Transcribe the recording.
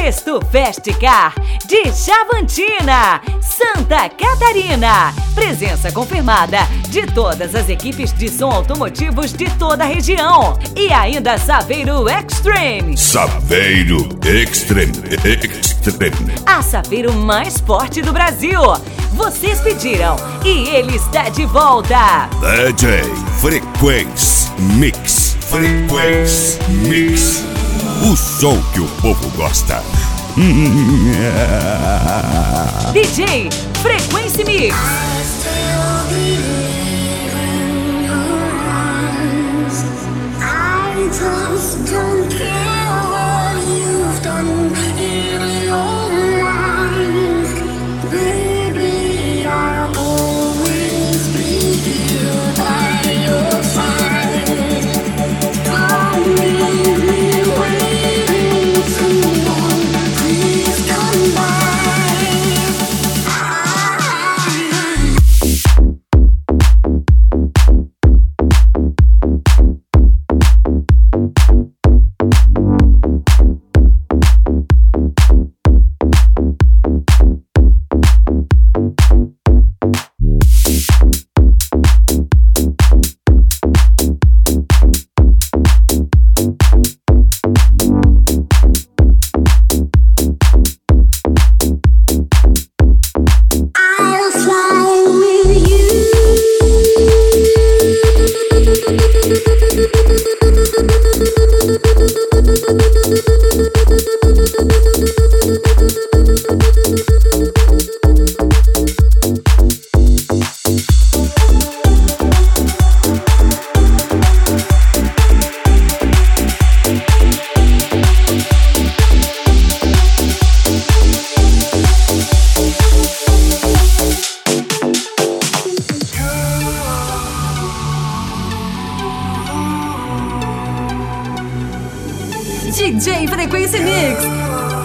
Sexto Festicar de Chavantina, Santa Catarina. Presença confirmada de todas as equipes de som automotivos de toda a região. E ainda Saveiro Extreme. Saveiro Extreme. A Saveiro mais forte do Brasil. Vocês pediram e ele está de volta. DJ Frequência Mix. Frequência Mix. O som que o povo gosta. DJ Frequência Mix. I just don't care what you've done in your life. Baby, I'll always be here by your side. Don't leave me waiting too long. Please come by. DJ Frequência Mix.